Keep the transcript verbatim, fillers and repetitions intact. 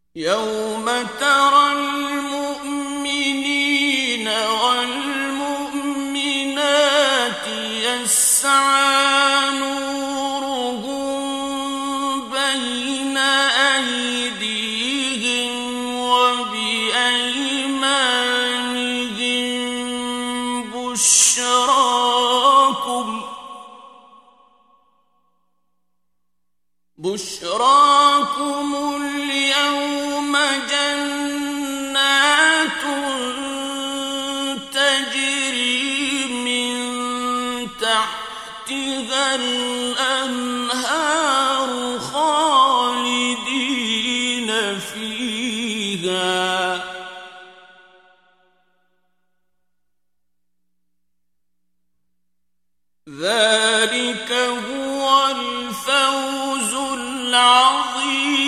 يوم ترى المؤمنين والمؤمنات يسعى نورهم بين أيديهم وبأيمانهم بشراكم بشراكم اليوم جنات تجري من تحتها الأنهار خالدين فيها ذلك هو الفوز العظيم.